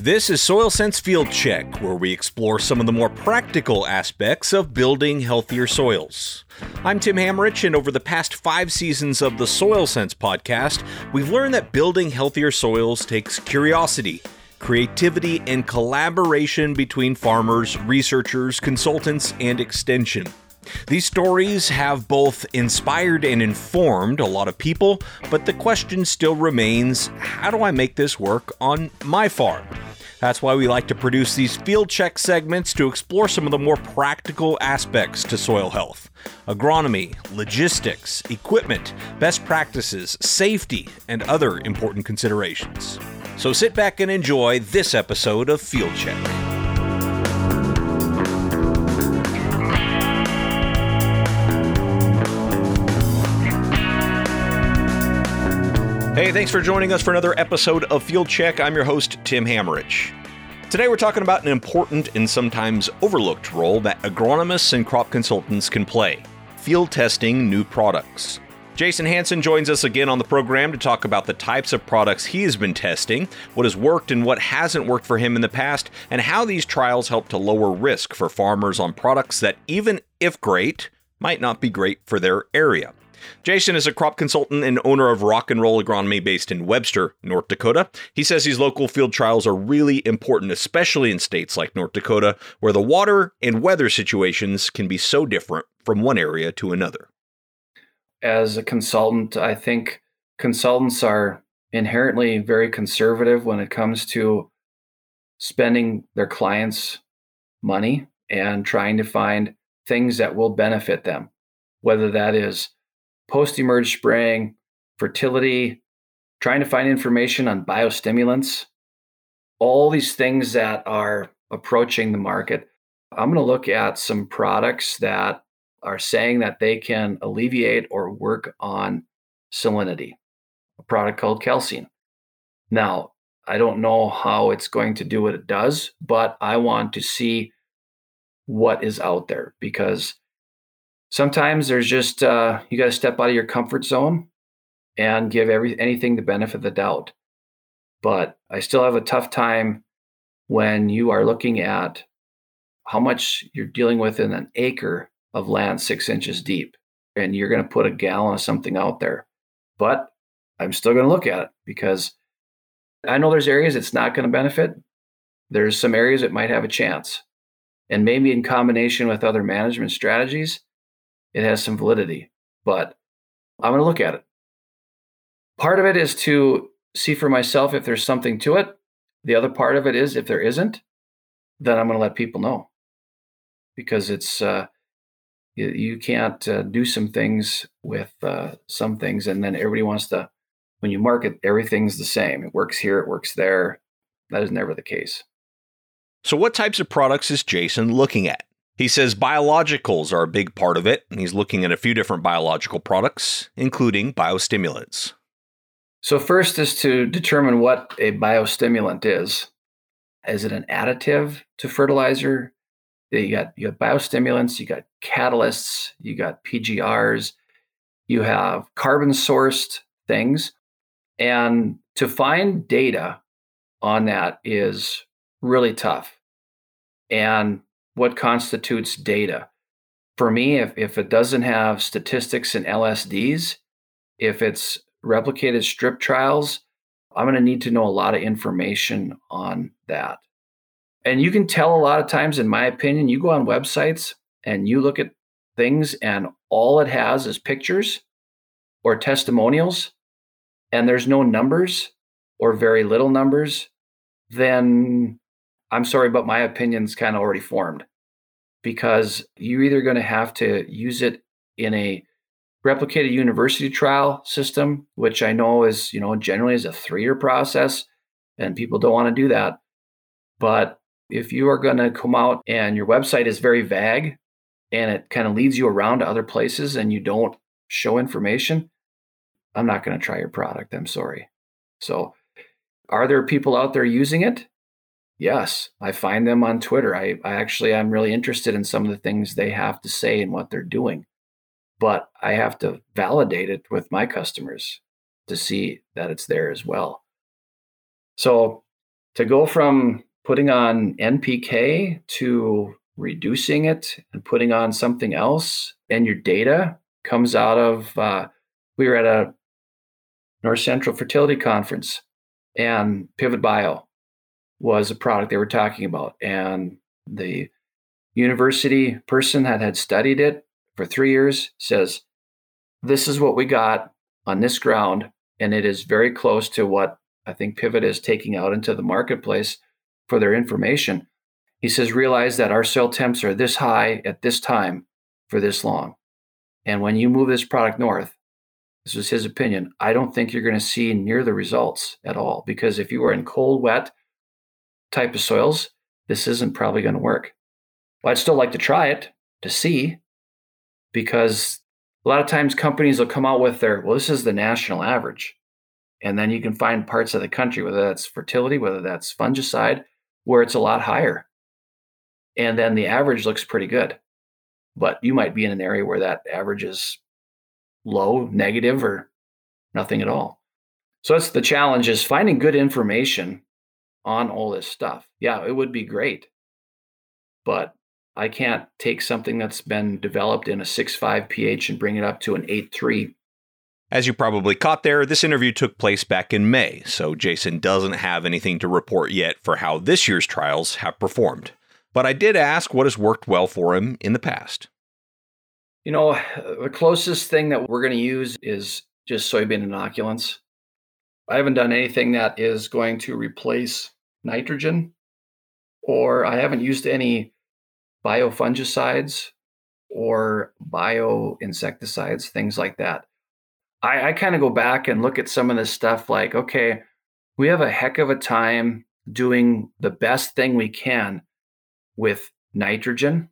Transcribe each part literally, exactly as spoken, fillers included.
This is Soil Sense Field Check, where we explore some of the more practical aspects of building healthier soils. I'm Tim Hammerich, and over the past five seasons of the Soil Sense podcast, we've learned that building healthier soils takes curiosity, creativity, and collaboration between farmers, researchers, consultants, and extension. These stories have both inspired and informed a lot of people, but the question still remains, how do I make this work on my farm? That's why we like to produce these field check segments to explore some of the more practical aspects to soil health. Agronomy, logistics, equipment, best practices, safety, and other important considerations. So sit back and enjoy this episode of Field Check. Hey, thanks for joining us for another episode of Field Check. I'm your host, Tim Hammerich. Today we're talking about an important and sometimes overlooked role that agronomists and crop consultants can play: field testing new products. Jason Hansen joins us again on the program to talk about the types of products he has been testing, what has worked and what hasn't worked for him in the past, and how these trials help to lower risk for farmers on products that, even if great, might not be great for their area. Jason is a crop consultant and owner of Rock and Roll Agronomy based in Webster, North Dakota. He says these local field trials are really important, especially in states like North Dakota, where the water and weather situations can be so different from one area to another. As a consultant, I think consultants are inherently very conservative when it comes to spending their clients' money and trying to find things that will benefit them, whether that is post-emerge spraying, fertility, trying to find information on biostimulants, all these things that are approaching the market. I'm going to look at some products that are saying that they can alleviate or work on salinity, a product called calcine. Now, I don't know how it's going to do what it does, but I want to see what is out there, because sometimes there's just, uh, you got to step out of your comfort zone and give every anything the benefit of the doubt. But I still have a tough time when you are looking at how much you're dealing with in an acre of land six inches deep, and you're going to put a gallon of something out there. But I'm still going to look at it because I know there's areas it's not going to benefit. There's some areas it might have a chance. And maybe in combination with other management strategies, it has some validity, but I'm going to look at it. Part of it is to see for myself if there's something to it. The other part of it is if there isn't, then I'm going to let people know, because it's uh, you, you can't uh, do some things with uh, some things, and then everybody wants to, when you market, everything's the same. It works here, it works there. That is never the case. So what types of products is Jason looking at? He says biologicals are a big part of it, and he's looking at a few different biological products, including biostimulants. So first is to determine what a biostimulant is. Is it an additive to fertilizer? You got, you got biostimulants, you got catalysts, you got P G Rs, you have carbon-sourced things. And to find data on that is really tough. And what constitutes data? For me, if, if it doesn't have statistics and L S Ds, if it's replicated strip trials, I'm going to need to know a lot of information on that. And you can tell a lot of times, in my opinion, you go on websites and you look at things and all it has is pictures or testimonials, and there's no numbers or very little numbers, then I'm sorry, but my opinion's kind of already formed, because you're either going to have to use it in a replicated university trial system, which I know is, you know, generally is a three-year process, and people don't want to do that. But if you are going to come out and your website is very vague and it kind of leads you around to other places and you don't show information, I'm not going to try your product. I'm sorry. So are there people out there using it? Yes, I find them on Twitter. I, I actually, I'm really interested in some of the things they have to say and what they're doing, but I have to validate it with my customers to see that it's there as well. So to go from putting on N P K to reducing it and putting on something else, and your data comes out of, uh, we were at a North Central Fertility Conference, and Pivot Bio was a product they were talking about. And the university person that had studied it for three years says, this is what we got on this ground, and it is very close to what I think Pivot is taking out into the marketplace for their information. He says, realize that our soil temps are this high at this time for this long. And when you move this product north, this was his opinion, I don't think you're going to see near the results at all. Because if you are in cold, wet type of soils, this isn't probably going to work. Well, I'd still like to try it to see, because a lot of times companies will come out with their, well, this is the national average. And then you can find parts of the country, whether that's fertility, whether that's fungicide, where it's a lot higher. And then the average looks pretty good. But you might be in an area where that average is low, negative, or nothing at all. So that's the challenge, is finding good information on all this stuff. Yeah, it would be great. But I can't take something that's been developed in a six point five pH and bring it up to an eight point three. As you probably caught there, this interview took place back in May, so Jason doesn't have anything to report yet for how this year's trials have performed. But I did ask what has worked well for him in the past. You know, the closest thing that we're going to use is just soybean inoculants. I haven't done anything that is going to replace nitrogen, or I haven't used any biofungicides or bioinsecticides, things like that. I, I kind of go back and look at some of this stuff like, okay, we have a heck of a time doing the best thing we can with nitrogen.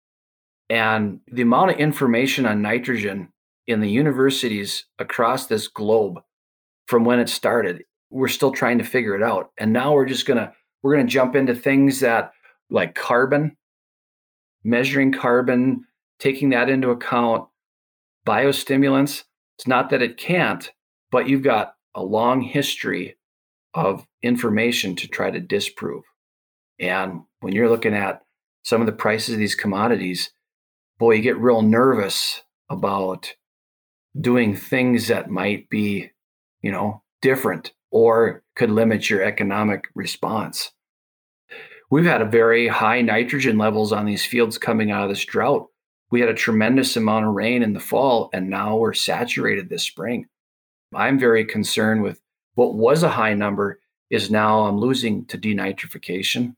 And the amount of information on nitrogen in the universities across this globe from when it started, we're still trying to figure it out. And now we're just going to, we're going to jump into things that like carbon, measuring carbon, taking that into account, biostimulants. It's not that it can't, but you've got a long history of information to try to disprove. And when you're looking at some of the prices of these commodities, boy, you get real nervous about doing things that might be, you know, different or could limit your economic response. We've had a very high nitrogen levels on these fields coming out of this drought. We had a tremendous amount of rain in the fall, and now we're saturated this spring. I'm very concerned with what was a high number is now I'm losing to denitrification.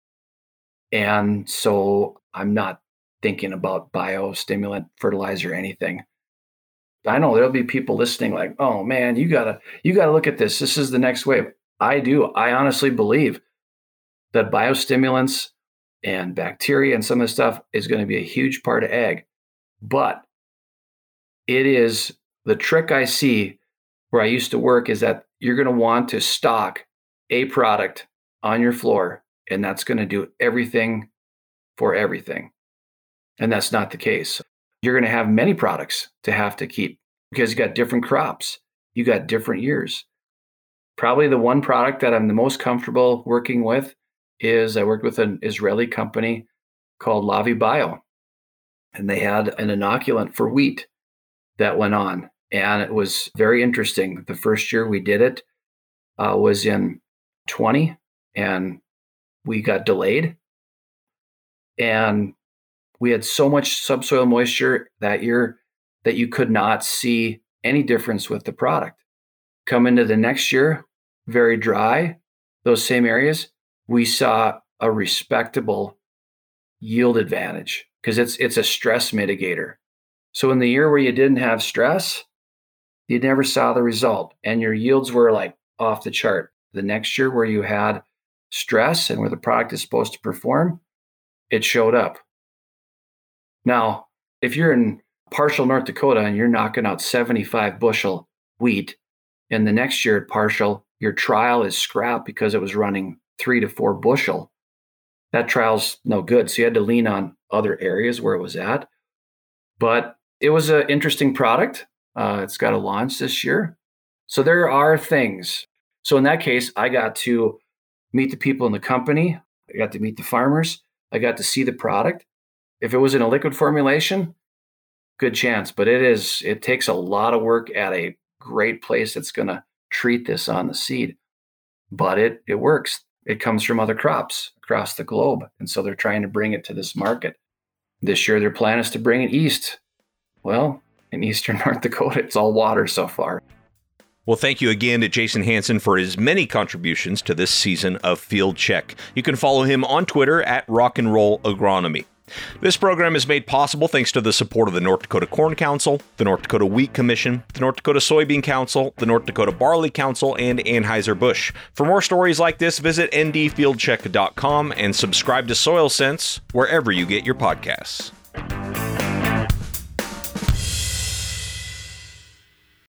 And so I'm not thinking about biostimulant fertilizer or anything. I know there'll be people listening like, oh man, you gotta, you gotta look at this. This is the next wave. I do. I honestly believe that biostimulants and bacteria and some of the stuff is going to be a huge part of ag. But it is the trick I see where I used to work is that you're going to want to stock a product on your floor, and that's going to do everything for everything. And that's not the case. You're going to have many products to have to keep because you got different crops. You got different years. Probably the one product that I'm the most comfortable working with is I worked with an Israeli company called Lavi Bio, and they had an inoculant for wheat that went on. And it was very interesting. The first year we did it uh, was in twenty, and we got delayed. And we had so much subsoil moisture that year that you could not see any difference with the product. Come into the next year, very dry, those same areas, we saw a respectable yield advantage because it's it's a stress mitigator. So in the year where you didn't have stress, you never saw the result, and your yields were like off the chart. The next year where you had stress and where the product is supposed to perform, it showed up. Now, if you're in partial North Dakota and you're knocking out seventy-five bushel wheat, and the next year at partial, your trial is scrap because it was running three to four bushel, that trial's no good. So you had to lean on other areas where it was at. But it was an interesting product. Uh, it's got a launch this year. So there are things. So in that case, I got to meet the people in the company. I got to meet the farmers. I got to see the product. If it was in a liquid formulation, good chance. But it is, it takes a lot of work at a great place that's going to treat this on the seed. But it it works. It comes from other crops across the globe. And so they're trying to bring it to this market. This year, their plan is to bring it east. Well, in eastern North Dakota, it's all water so far. Well, thank you again to Jason Hansen for his many contributions to this season of Field Check. You can follow him on Twitter at Rock and Roll Agronomy. This program is made possible thanks to the support of the North Dakota Corn Council, the North Dakota Wheat Commission, the North Dakota Soybean Council, the North Dakota Barley Council, and Anheuser-Busch. For more stories like this, visit N D field check dot com and subscribe to Soil Sense wherever you get your podcasts.